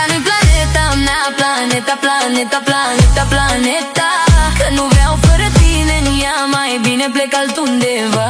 Asta nu-i planeta mea, planeta, planeta, planeta, planeta. Că nu vreau fără tine în ea, mai bine plec altundeva.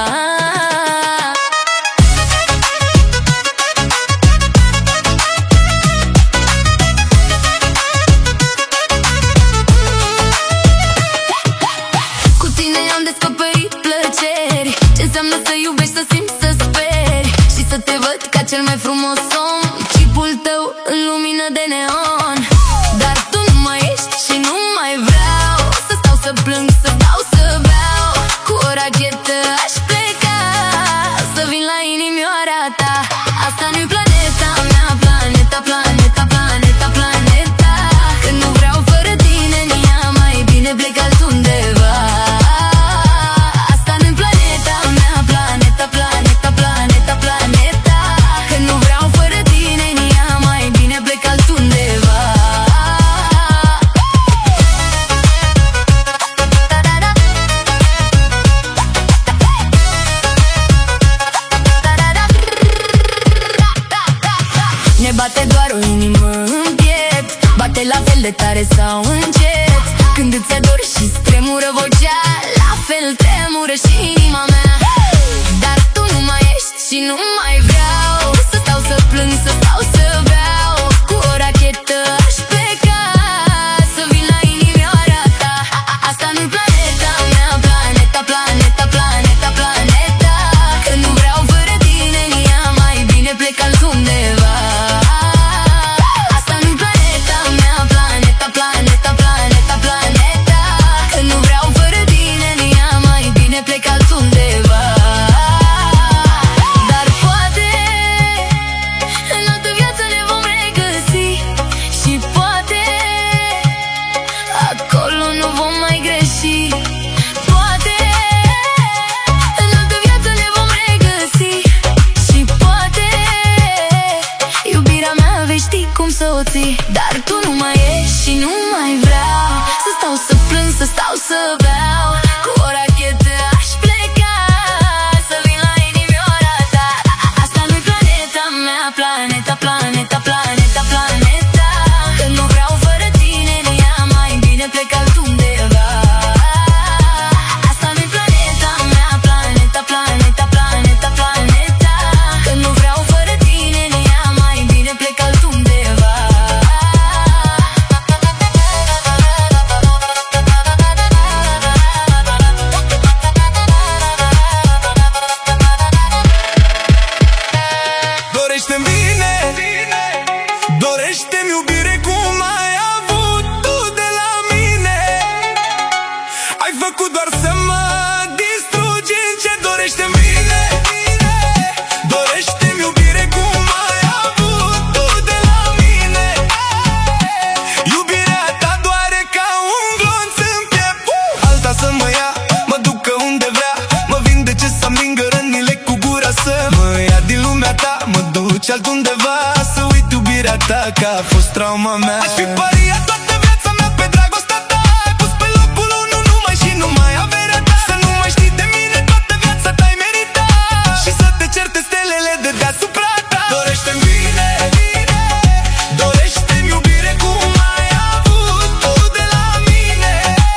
Cu tine am descoperit plăceri, ce înseamnă să iubești, să simți, să speri și să te văd ca cel mai frumos om. Chipul tău în lumină de neon. Dar tu nu mai ești și nu mai vreau să stau să plâng, să stau să beau. Cu o rachetă aș pleca, să vin la inimioara ta. Asta nu-i planeta mea, planeta, planeta, planeta, planeta. Că nu vreau fără tine în ea, mai bine plec altundeva. Asta nu-i planeta mea, planeta, planeta, planeta, planeta. Că nu vreau fără tine în ea, mai bine plec altundeva. Ne bate doar o inimă în piept, bate la fel de tare sau încet. Când îți ador și-ți tremură vocea, la fel tremură și inima mea. Dar tu nu mai ești și nu mai vreau să stau să plâng, să stau să beau. Cu o rachetă aș pleca, să vin la inimioara ta. Asta nu-i planeta mea, planeta, planeta, planeta, planeta. Că nu vreau fără tine în ea, mai bine plec altundeva. Asta nu-i planeta mea, planeta, planeta, planeta, planeta. Că nu vreau fără tine în ea, mai bine plec altundeva. Dar poate în altă viață ne vom regăsi și poate acolo nu vom mai greși. Poate în altă viață ne vom regăsi și poate iubirea mea vei ști cum să o ții. Dar tu nu mai ești și nu mai vreau să stau să plâng, să stau să beau. Cu o rachetă aș pleca, să vin la inimioara ta. Asta nu-i planeta mea, planeta, planeta, planeta, planeta. Că nu vreau fără tine în ea, mai bine plec altundeva. Asta nu-i planeta mea, planeta, planeta, planeta, planeta. Că nu vreau fără tine în ea, mai bine plec altundeva. Dorește-mi bine, dorește-mi iubire cum ai avut tu de la mine. Ai făcut doar să mă distrugi încet. Dorește-mi bine, dorește-mi iubire cum ai avut tu de la mine. Iubirea ta doare ca un glonț în piept. Alta să mă ia, mă ducă unde vrea, mă vindece să-mi mingă rănile cu gura, să mă ia din lumea ta, mă duce altundeva. Să uit iubirea ta că a fost trauma mea. Aș fi pariat toată viața mea pe dragostea ta. Ai pus pe locul unu numai și numai averea ta. Să nu mai știi de mine toată viața ta-ai meritat și să te certe stelele de deasupra ta. Dorește-mi bine, dorește-mi iubire cum ai avut tu de la mine.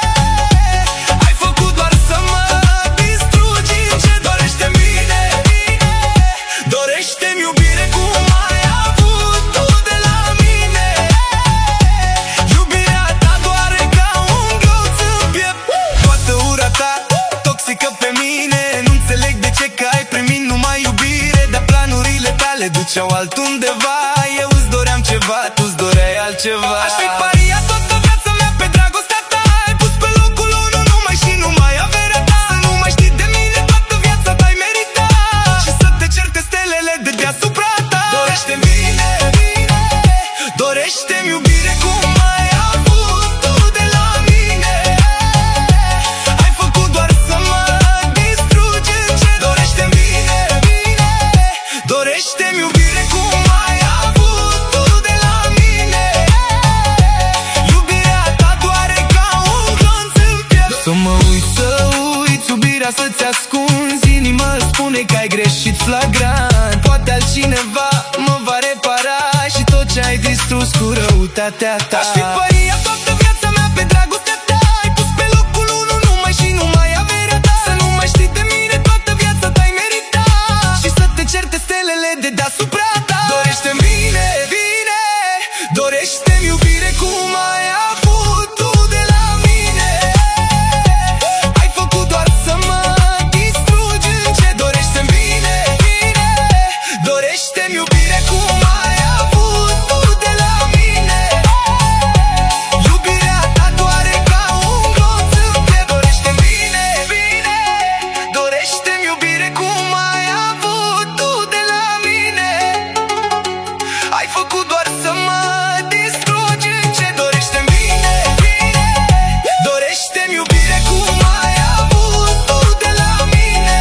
Ai făcut doar să mă distrugi încet. Dorește-mi bine, dorește-mi iubire cum ai avut tu de la mine. Iubirea ta doare ca un glonț în piept. Toată ura ta toxică pe mine. Nu înțeleg de ce că ai primit numai iubire, dar planurile tale duceau altundeva. Eu îți doream ceva, tu-ți doreai altceva. Aș fi pariat toată viața mea pe dragostea ta. Ai pus pe locul unu numai și numai averea ta. Să nu mai știi de mine toată viața ta-ai meritat și să te certe stelele de deasupra ta. Dorește-mi bine, dorește-mi iubire cum ai avut tu de la mine. Ai făcut doar să mă distrugi încet. Dorește-mi bine, dorește-mi iubire cum ai avut tu de la mine. Iubirea ta doare ca un glonț în piept. Să mă uiți, să uiți iubirea, să-ți ascunzi. Inima îți spune că ai greșit flagrant. Poate altcineva mă va repara și tot ce ai distrus cu răutatea ta. Aș fi păria toată viața mea pe dragostea ta. Ai pus pe locul 1 numai și numai averea ta. Să nu mai știi de mine toată viața ta-ai meritat. Și să te certe stelele de deasupra ta. Dorește-mi bine, bine, dorește-mi iubire cum ai avut tu de la mine. Ai făcut doar să mă distrugi încet. Dorește-mi bine, bine, dorește-mi iubire cum ai avut tu de la mine. Iubirea ta doare ca un glonț în piept. Dorește-mi bine, bine, dorește-mi iubire cum ai avut tu de la mine. Ai făcut doar să mă distrugi încet. Dorește-mi bine, bine, dorește-mi iubire cum ai avut tu de la mine.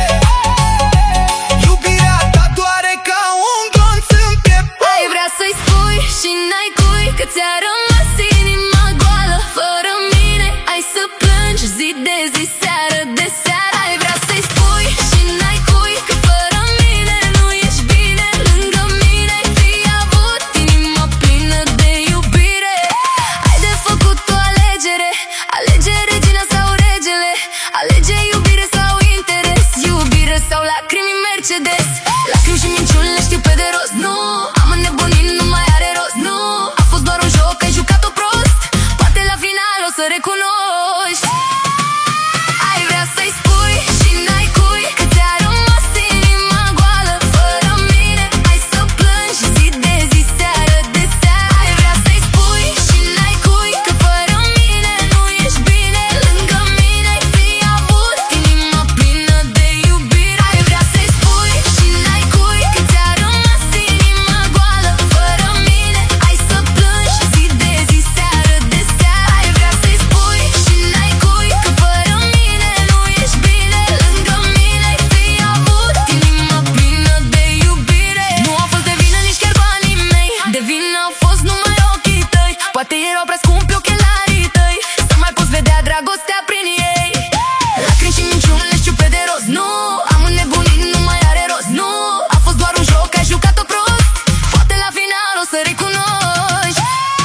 Iubirea ta doare ca un glonț în piept. Ai vrea să-i spui și n-ai cui că ți-a rămas inima goală fără mine. Ai să plângi zi de zi, seară de seară. Ai vrea să-i spui și n-ai cui că fără mine nu ești bine. Lângă mine ai fi avut inima plină de iubire. Ai de făcut o alegere, alege regina sau regele. Alege iubire sau interes, iubire sau lacrimi Mercedes. Lacrimi și minciuni le știu pe de rost, nu am înnebunit, nu mai are rost, nu. A fost doar un joc, ai jucat-o prost. Poate la final o să recunoști. Ai vrea să-i spui și n-ai cui că ți-a rămas inima goală fără mine. Ai să plângi zi de zi, seară de seară. Ai vrea să-i spui și n-ai cui că fără mine nu ești bine. Lângă mine ai fi avut inima plină de iubire. Ai vrea să-i spui și n-ai cui că ți-a rămas inima goală fără mine. Ai să plângi zi de zi, seară de seară. Ai vrea să-i spui și n-ai cui că fără mine nu ești bine. Lângă mine ai fi avut inima plină de iubire. Nu a fost de vină nici chiar banii mei, de vină au fost numai ochii tăi. Poate erau prea scumpi ochelarii tăi, să mai poți vedea dragostea prin ei. Lacrimi și minciuni le știu pe de rost, nu am înnebunit, nu mai are rost, nu. A fost doar un joc, ai jucat-o prost. Poate la final o să recunoști.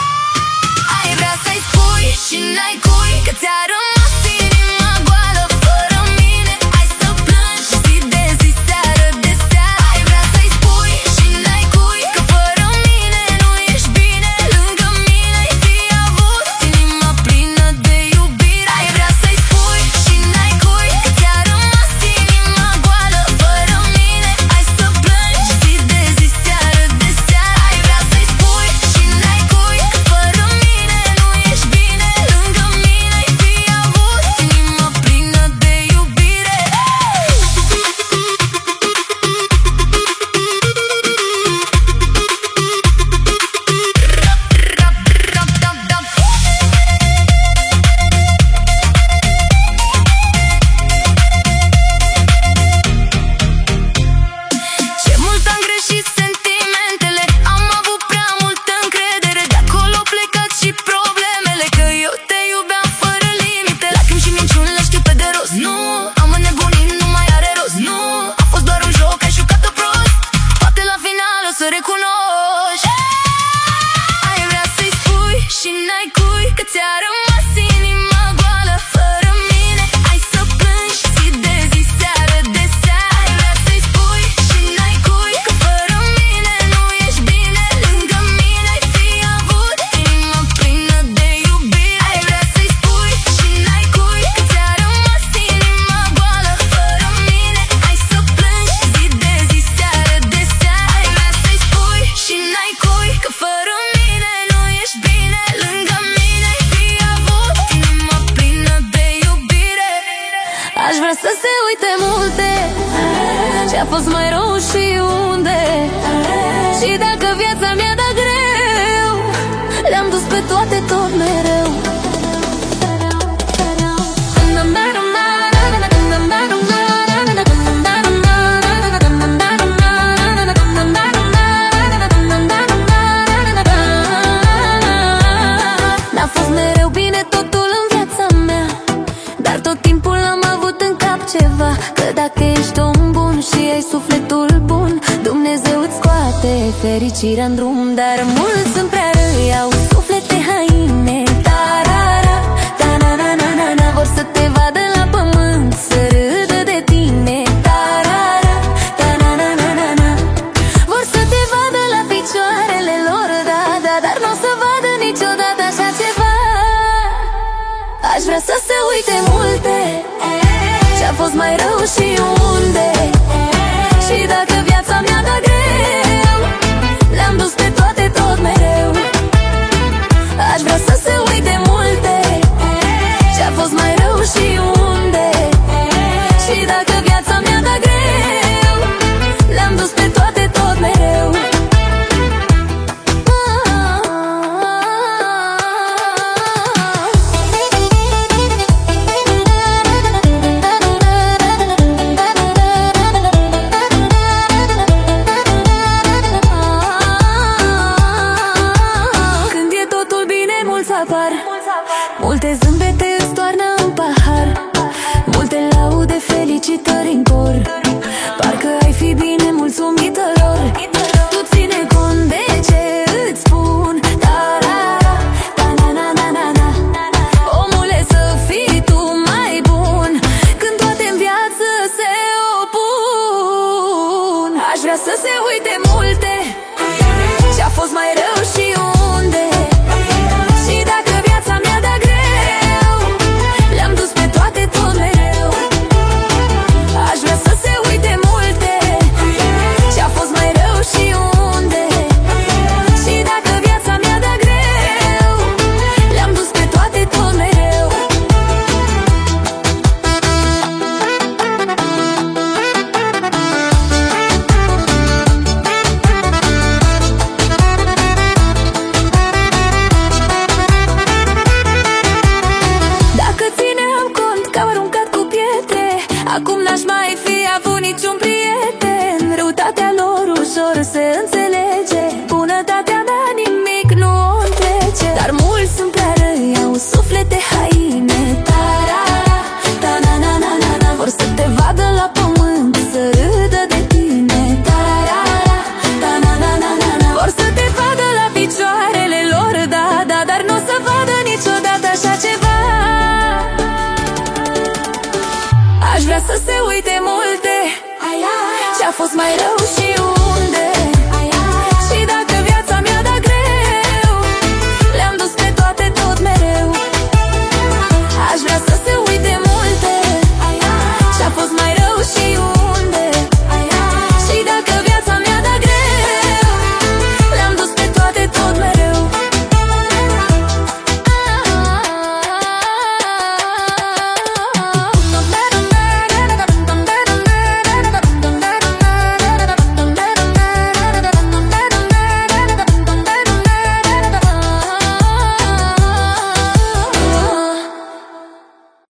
Ai vrea să-i spui și n-ai cui că ți-a rămas inima goală fără mine. Ai să plângi zi de zi, seară de seară. Ai vrea să-i spui și n-ai cui că fără mine nu ești bine. Lângă mine ai fi avut inima plină de iubire. Ai vrea să-i spui și n-ai cui că ți-a rămas inima goală fără mine. Ai să plângi zi de zi, seară de seară. Ai vrea să-i spui și n-ai cui că fără mine nu ești bine. Lângă mine ai fi avut inima plină de iubire. Ce mult am greșit sentimentele, am avut prea multă încredere. De acolo plecat și problemele, că eu te iubeam fără limite. Lacrimi și minciuni le știu pe de rost, nu am înnebunit, nu mai are rost, nu. A fost doar un joc, ai jucat-o prost. Poate la final o să recunoști. Ai vrea să-i spui și n-ai cui că ți-a rămas inima goală fără mine. Ai să plângi zi de zi, seară de seară. Ai vrea să-i spui și n-ai cui că fără mine nu ești bine. Lângă mine ai fi avut inima plină de iubire. Ai vrea să-i spui și n-ai cui că ți-a rămas inima goală fără mine. Ai să plângi zi de zi, seară de seară. Ai vrea să-i spui și n-ai cui că fără mine nu ești bine. Lângă mine ai fi avut inima plină de iubire. Aș vrea să se uite multe ce-a fost mai rău și unde. Și dacă viața mi-a dat greu, le-am dus pe toate tot mereu. N-a fost mereu bine totul în viața mea, dar tot timpul am avut în cap ceva, că dacă ești om bun și ai sufletul bun, Dumnezeu îți scoate fericirea în drum. Dar mulți sunt prea răi vrea să se uite multe ce-a fost mai rău și unde. Și dacă viața mi-a dat greu, le-am dus pe toate tot mereu. Aș vrea să se uite multe ce-a fost mai rău și unde. Și dacă viața mi-a dat greu, le-am dus pe toate tot mereu. Multe zâmbete îți toarnă în pahar, multe laude, felicitări în cor. Parcă ai fi bine mulțumită lor. Tu ține cont de ce îți spun, ta-ra-ra, ta-na-na-na-na-na. Omule, să fii tu mai bun când toate-n viață se opun. Aș vrea să se uite multe ce-a fost mai rău și unde. Și dacă viața mi-a dat greu, le-am dus pe toate tot mereu. Aș vrea să se uite multe ce-a fost mai rău și unde. Și dacă viața mi-a dat greu, le-am dus pe toate tot mereu. Acum n-aș mai fi avut niciun prieten. Răutatea lor ușor se înțelege, bunătatea mea nimic nu o întrece. Dar mulți sunt prea răi, au suflete haine, ta-ra-ra, ta-na-na-na-na-na. Vor să te vadă la pământ, să râdă de tine, ta-ra-ra, ta-na-na-na-na-na. Vor să te vadă la picioarele lor, da, da, dar n-o să vadă niciodată așa ceva. Aș vrea să se uite multe ce-a fost mai rău și